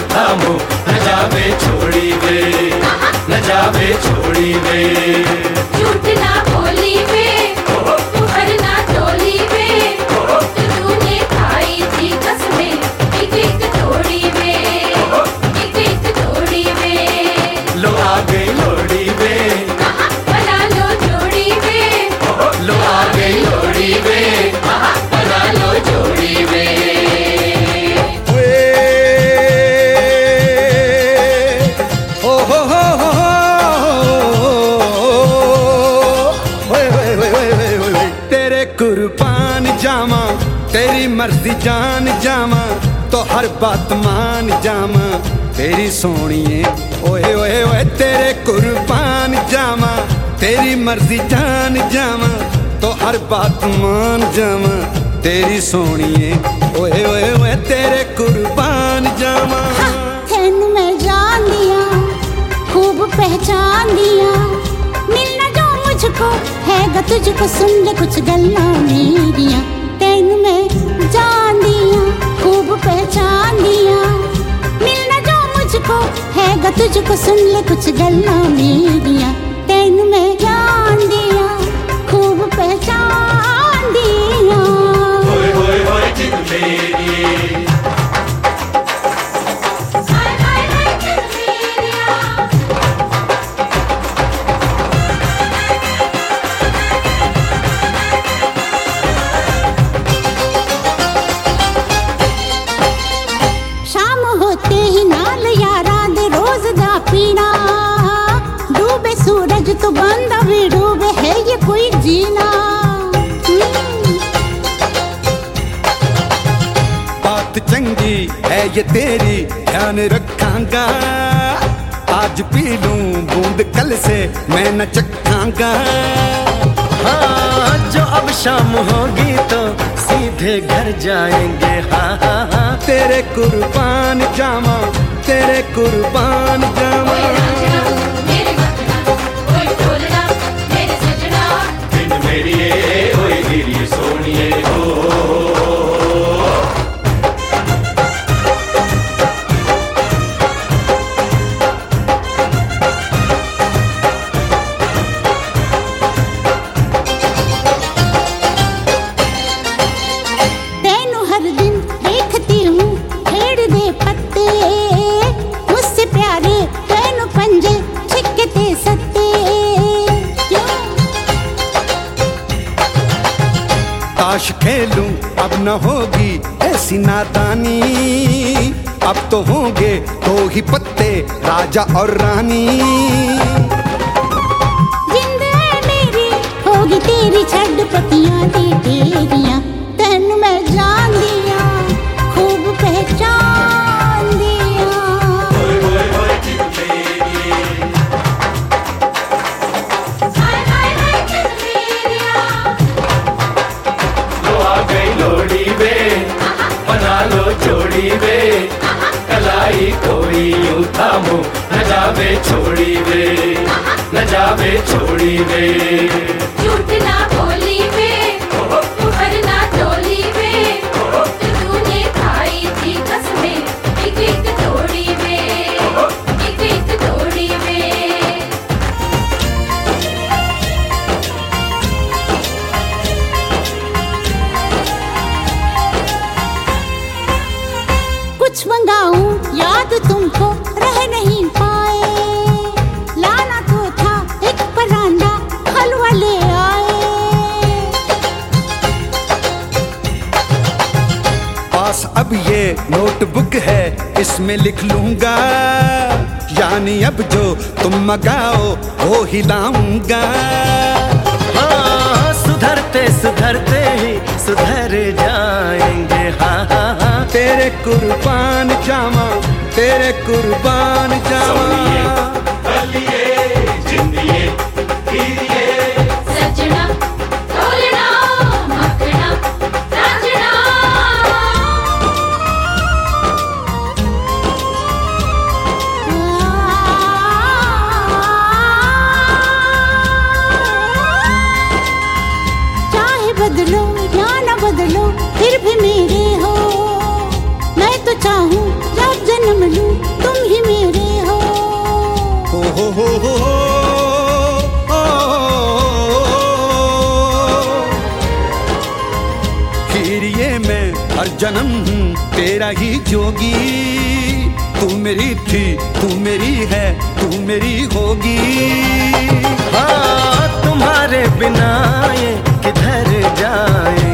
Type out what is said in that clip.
थामो न जावे छोड़ी वे, न जावे छोड़ी वे। झूठ ना बोली वे, तू हर ना टोली वे, तूने खाई थी कसमें एक एक तोड़ी वे, एक एक तोड़ी वे। लो आ गई लोड़ी वे, बना लो जोड़ी वे, लो आ गई लोड़ी वे, बना लो जोड़ी वे। तेरे कुर्बान जावा, तेरी मर्जी जान जावा, तो हर बात मान जावा तेरी सोनिए। ओए ओए ओए तेरे कुर्बान जावा, तेरी मर्जी जान जावा, तो हर बात मान जावा तेरी सोनिए। ओए ओए ओए तेरे कुर्बान जावा। तेनू मैं जान दिया, खूब पहचान दिया, मिलना जो मुझको हैगा तुझको, सुन ले कुछ गल्लां मेरियां। तेनू मैं जान दिया, खूब पहचान दिया, मिलना जो मुझको हैगा तुझको, सुन ले कुछ गल्लां मेरियां। तेनू मैं जान दिया, खूब पहचान दिया। होए होए होए जिद मेरी, हाय हाय हाय जिद मेरिया। शाम होते ही नाल यारा दे रोज दा पीना, डूबे सूरज तो बंदा भी डूबे, है ये कोई जीना। बात चंगी है ये तेरी ध्यान रखांगा, आज पी लूं बूंद कल से मैं न चखांगा। हाँ जो अब शाम होगी तो सीधे घर जाएंगे। हाँ हाँ हाँ तेरे कुर्बान जावा, तेरे कुर्बान जावा। मेरे वतना, ओए ढोलना, मेरे सजना। बिन मेरी ओए गिरी सोनिए हो। तेनू हर दिन देखती हूँ खेड़ दे पत्ते, मुझसे प्यारे तेनू पंजे छिकते सत्ते। क्यों? ताश खेलूं अब न होगी ऐसी नादानी, अब तो होंगे दो ही पत्ते राजा और रानी। जिंद है मेरी होगी तेरी, छड़ पतियां दी तेरियां। तेनू मैं जान दिया, खूब पहचान दिया। होए होए होए जिद मेरी, हाय हाय हाय जिद मेरिया। लो आ गई लोड़ी वे, बना लो जोड़ी वे। कलाई कोई यूं थामो न जावे छोड़ी वे, न जावे छोड़ी वे। झूठ ना बोली वे, तू हर ना टोली वे, तूने खाई थी कसमें एक एक तोड़ी वे, एक एक तोड़ी वे। कुछ मंगाऊं याद तुमको रह नहीं पाए, लाना तो था एक परांदा हलवा ले आए। पास अब ये नोटबुक है इसमें लिख लूंगा, यानी अब जो तुम मंगाओ वो ही लाऊंगा। हाँ सुधरते सुधरते ही सुधर जाएंगे। हाँ हाँ हाँ तेरे कुर्बान जावा, तेरे कुर्बान जावा। बलिए जिंदिए हीरिए, सजना, ढोलना, मखना, रांझना। चाहे बदलो या न बदलो फिर भी मेरे हो, मैं तो चाहूं जब जन्म लूं जन्म हूँ तेरा ही जोगी। तू मेरी थी, तू मेरी है, तू मेरी होगी। हाँ तुम्हारे बिना ये किधर जाए,